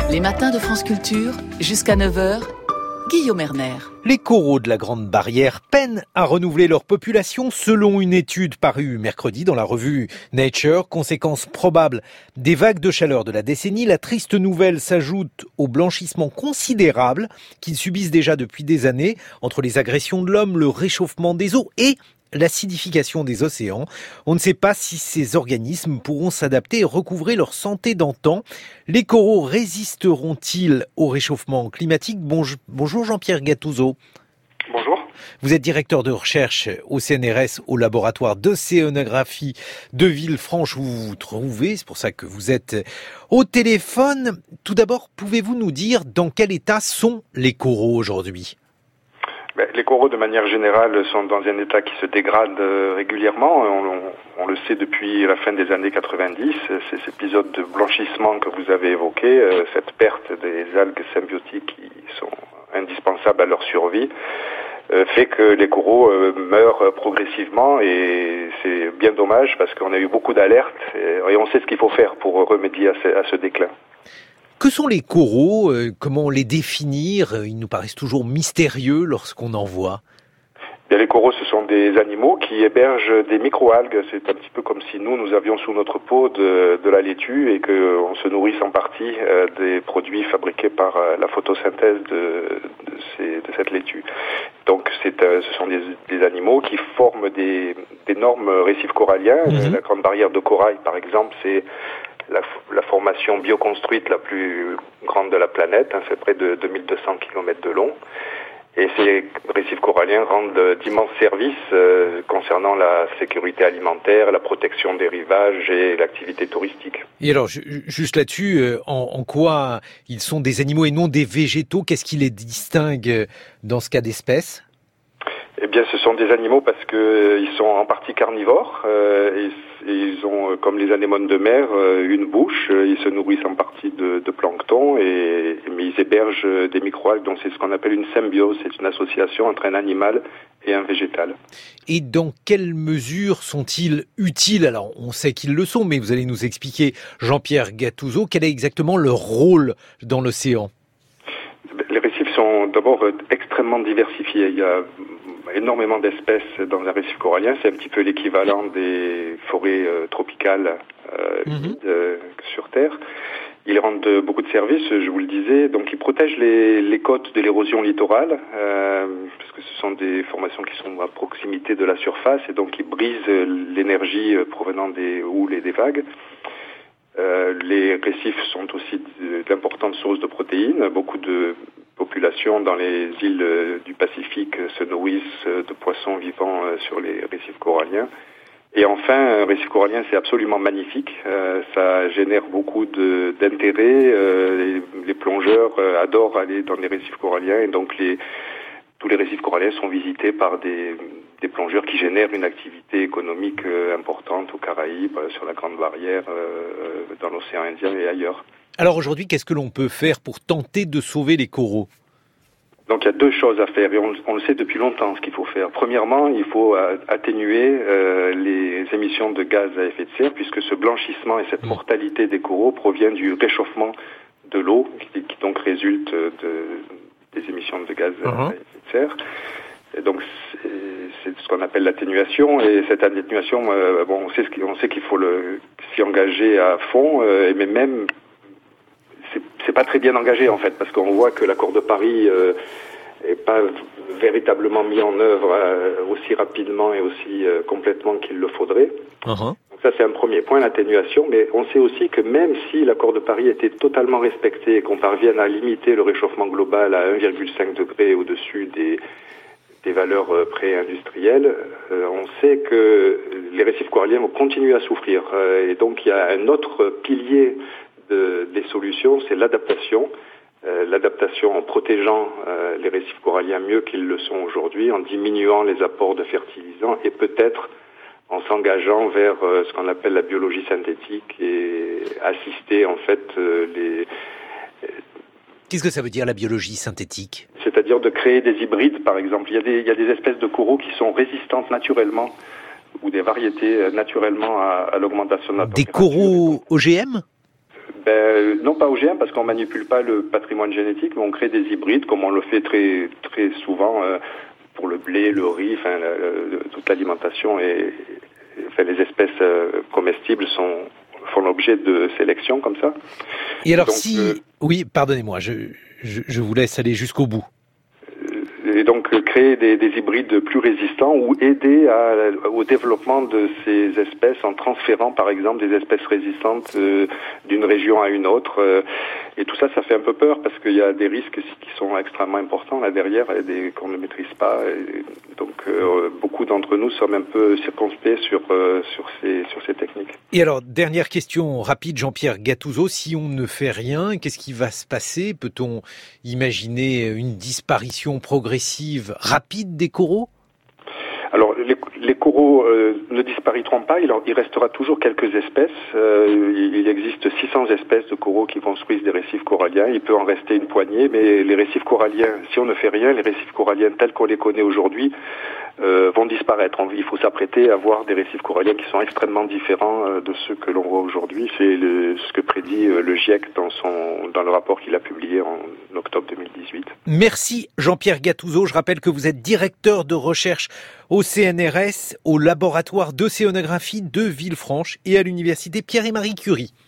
Les matins de France Culture, jusqu'à 9h, Guillaume Erner. Les coraux de la Grande Barrière peinent à renouveler leur population selon une étude parue mercredi dans la revue Nature. Conséquence probable des vagues de chaleur de la décennie, la triste nouvelle s'ajoute au blanchissement considérable qu'ils subissent déjà depuis des années entre les agressions de l'homme, le réchauffement des eaux et l'acidification des océans. On ne sait pas si ces organismes pourront s'adapter et recouvrer leur santé d'antan. Les coraux résisteront-ils au réchauffement climatique ? Bonjour Jean-Pierre Gattuso. Bonjour. Vous êtes directeur de recherche au CNRS, au laboratoire d'océanographie de Villefranche où vous vous trouvez. C'est pour ça que vous êtes au téléphone. Tout d'abord, pouvez-vous nous dire dans quel état sont les coraux aujourd'hui ? Les coraux, de manière générale, sont dans un état qui se dégrade régulièrement. On le sait depuis la fin des années 90. Ces épisodes de blanchissement que vous avez évoqués, cette perte des algues symbiotiques qui sont indispensables à leur survie, fait que les coraux meurent progressivement et c'est bien dommage parce qu'on a eu beaucoup d'alertes et on sait ce qu'il faut faire pour remédier à ce déclin. Que sont les coraux ? Comment les définir ? Ils nous paraissent toujours mystérieux lorsqu'on en voit. Les coraux, ce sont des animaux qui hébergent des microalgues. C'est un petit peu comme si nous avions sous notre peau de la laitue et qu'on se nourrisse en partie des produits fabriqués par la photosynthèse de cette laitue. Donc ce sont des animaux qui forment d'énormes récifs coralliens. La Grande Barrière de Corail, par exemple, c'est la formation bioconstruite la plus grande de la planète, c'est près de 2200 km de long. Et ces récifs coralliens rendent d'immenses services concernant la sécurité alimentaire, la protection des rivages et l'activité touristique. Et alors, juste là-dessus, en quoi ils sont des animaux et non des végétaux ? Qu'est-ce qui les distingue dans ce cas d'espèce ? Eh bien, ce sont des animaux parce que ils sont en partie carnivores et ils ont, comme les anémones de mer, une bouche. Ils se nourrissent en partie de plancton mais ils hébergent des microalgues. Donc, c'est ce qu'on appelle une symbiose. C'est une association entre un animal et un végétal. Et dans quelle mesure sont-ils utiles ? Alors, on sait qu'ils le sont, mais vous allez nous expliquer, Jean-Pierre Gattuso, quel est exactement leur rôle dans l'océan ? Les récifs sont d'abord extrêmement diversifiés. Il y a énormément d'espèces dans un récif corallien. C'est un petit peu l'équivalent des forêts tropicales sur Terre. Ils rendent beaucoup de services, je vous le disais. Donc, ils protègent les côtes de l'érosion littorale, parce que ce sont des formations qui sont à proximité de la surface, et donc ils brisent l'énergie provenant des houles et des vagues. Les récifs sont aussi d'importantes sources de protéines. Beaucoup de populations dans les îles du Pacifique se nourrissent de poissons vivants sur les récifs coralliens. Et enfin, un récif corallien, c'est absolument magnifique. Ça génère beaucoup d'intérêt. Les plongeurs adorent aller dans les récifs coralliens et donc tous les récifs coralliens sont visités par des plongeurs qui génèrent une activité économique importante aux Caraïbes, sur la Grande Barrière, dans l'océan Indien et ailleurs. Alors aujourd'hui, qu'est-ce que l'on peut faire pour tenter de sauver les coraux ? Donc il y a deux choses à faire et on le sait depuis longtemps ce qu'il faut faire. Premièrement, il faut atténuer les émissions de gaz à effet de serre puisque ce blanchissement et cette mortalité des coraux provient du réchauffement de l'eau qui donc résulte des émissions de gaz à effet de serre. Et donc c'est ce qu'on appelle l'atténuation et cette atténuation, on sait qu'il faut s'y engager à fond, mais même c'est pas très bien engagé en fait parce qu'on voit que l'accord de Paris est pas véritablement mis en œuvre aussi rapidement et aussi complètement qu'il le faudrait. Donc ça c'est un premier point, l'atténuation, mais on sait aussi que même si l'accord de Paris était totalement respecté et qu'on parvienne à limiter le réchauffement global à 1,5 degré au-dessus des valeurs pré-industrielles, on sait que les récifs coralliens vont continuer à souffrir. Et donc il y a un autre pilier des solutions, c'est l'adaptation. L'adaptation en protégeant les récifs coralliens mieux qu'ils le sont aujourd'hui, en diminuant les apports de fertilisants et peut-être en s'engageant vers ce qu'on appelle la biologie synthétique et assister en fait Qu'est-ce que ça veut dire la biologie synthétique ? C'est-à-dire de créer des hybrides par exemple. Il y a des espèces de coraux qui sont résistantes naturellement ou des variétés naturellement à l'augmentation de la température. Des coraux OGM ? Non pas OGM parce qu'on manipule pas le patrimoine génétique, mais on crée des hybrides comme on le fait très très souvent pour le blé, le riz, toute l'alimentation et les espèces comestibles font l'objet de sélection comme ça. Et alors oui, pardonnez-moi, je vous laisse aller jusqu'au bout. Et donc créer des hybrides plus résistants ou aider au développement de ces espèces en transférant par exemple des espèces résistantes d'une région à une autre. Et tout ça, ça fait un peu peur parce qu'il y a des risques qui sont extrêmement importants là derrière et qu'on ne maîtrise pas. Et donc beaucoup d'entre nous sommes un peu circonspects sur ces techniques. Et alors, dernière question rapide, Jean-Pierre Gattuso, si on ne fait rien, qu'est-ce qui va se passer? Peut-on imaginer une disparition progressive rapide des coraux? Alors, les coraux ne disparaîtront pas, il restera toujours quelques espèces. Il existe 600 espèces de coraux qui construisent des récifs coralliens. Il peut en rester une poignée, mais les récifs coralliens, si on ne fait rien, les récifs coralliens tels qu'on les connaît aujourd'hui vont disparaître. Il faut s'apprêter à voir des récifs coralliens qui sont extrêmement différents de ceux que l'on voit aujourd'hui. C'est ce que prédit le GIEC dans le rapport qu'il a publié en octobre 2018. Merci Jean-Pierre Gattuso. Je rappelle que vous êtes directeur de recherche au CNRS, au laboratoire d'océanographie de Villefranche et à l'université Pierre et Marie Curie.